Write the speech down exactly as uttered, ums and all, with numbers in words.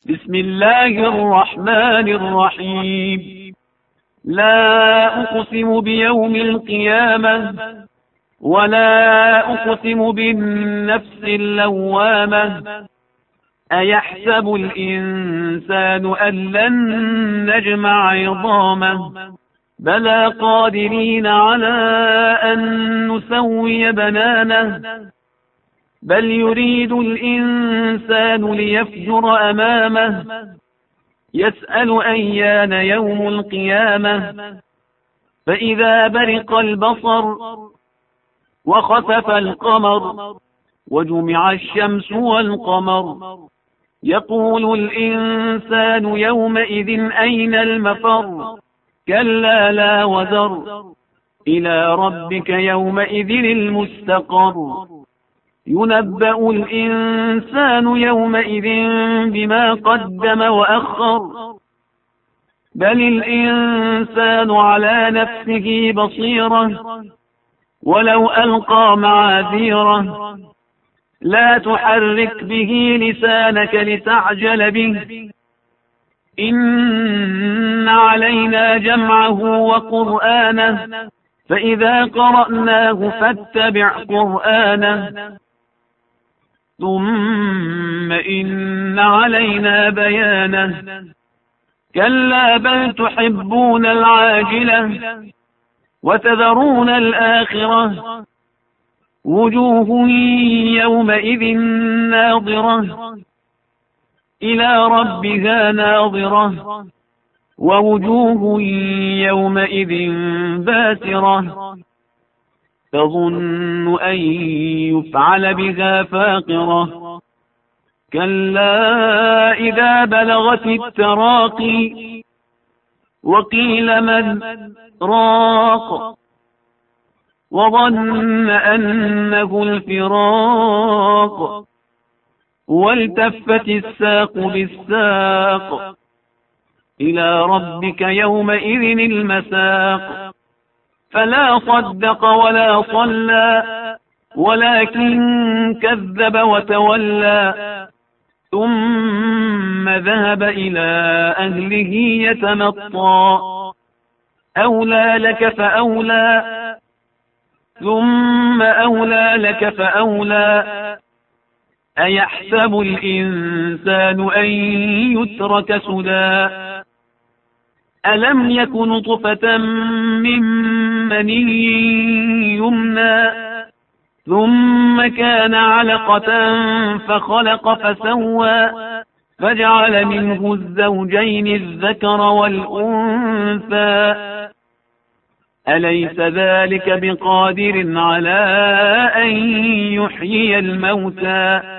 بسم الله الرحمن الرحيم. لا أقسم بيوم القيامة ولا أقسم بالنفس اللوامة أيحسب الإنسان أن لن نجمع عظامه بلى قادرين على أن نسوي بنانه بل يريد الإنسان ليفجر أمامه يسأل أيان يوم القيامة فإذا برق البصر وخسف القمر وجمع الشمس والقمر يقول الإنسان يومئذ أين المفر كلا لا وزر إلى ربك يومئذ المستقر ينبأ الإنسان يومئذ بما قدم وأخر بل الإنسان على نفسه بصيرة ولو ألقى معاذيره لا تحرك به لسانك لتعجل به إن علينا جمعه وقرآنه فإذا قرأناه فاتبع قرآنه ثم إن علينا بيانه كلا بل تحبون العاجلة وتذرون الآخرة وجوه يومئذ ناظرة إلى ربها ناظرة ووجوه يومئذ باسرة تظن أن يفعل بها فاقرة كلا إذا بلغت التراقي وقيل من راق وظن أنه الفراق والتفت الساق بالساق إلى ربك يومئذ المساق فلا صدق ولا صلى ولكن كذب وتولى ثم ذهب إلى أهله يتمطى أولى لك فأولى ثم أولى لك فأولى أيحسب الإنسان أن يترك سدى ألم يك نطفة من مني يمنى ثم كان علقة فخلق فسوى فجعل منه الزوجين الذكر والأنثى أليس ذلك بقادر على أن يحيي الموتى